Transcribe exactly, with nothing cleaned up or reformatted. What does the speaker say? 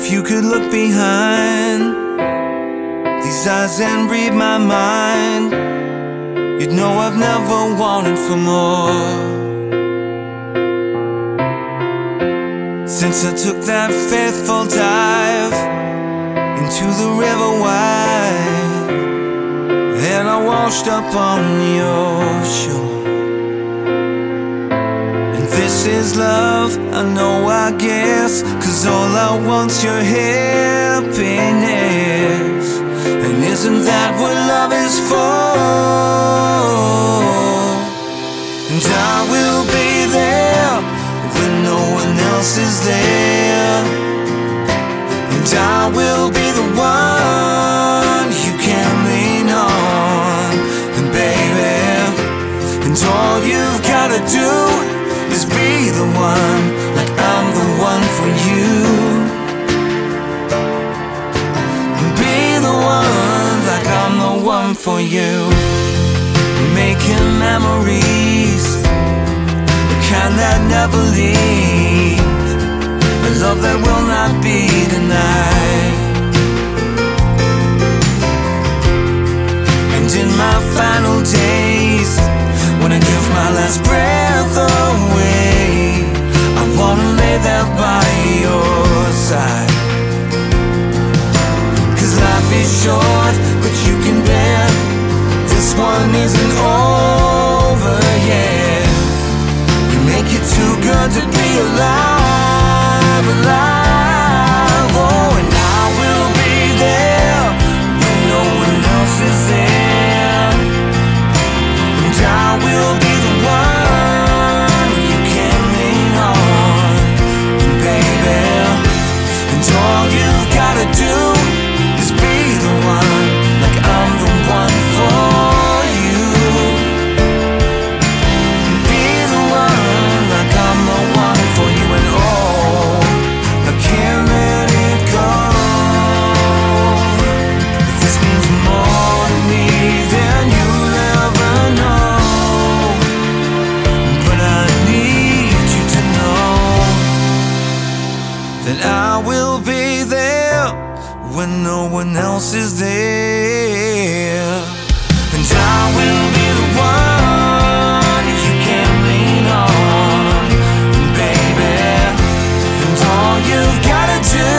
If you could look behind these eyes and read my mind, you'd know I've never wanted for more. Since I took that faithful dive into the river wide, then I washed up on your shore. And this is love, I know, I guess, 'cause all I want's your happiness. And isn't that what love is for? And I will be there when no one else is there. And I will be the one you can lean on. And baby, and all you've gotta do is be the one, like I'm the one for you. Be the one, like I'm the one for you. Making memories, the kind that never leave, a love that will not be denied. And in my final days, when I give my last breath away, I wanna lay there by your side. 'Cause life is short, but you can bet this one isn't over yet. You make it too good to be alive, alive. Oh, and I will be there when no one else is there. And I will be the one you can lean on. And baby, and all you've gotta do is be the one, like I'm the one for you. Be the one, like I'm the one for you. And oh, I can't let it go. If this means more to me than you'll ever know, but I need you to know that I will be there when no one else is there. And I will be the one you can lean on, baby. And all you've gotta do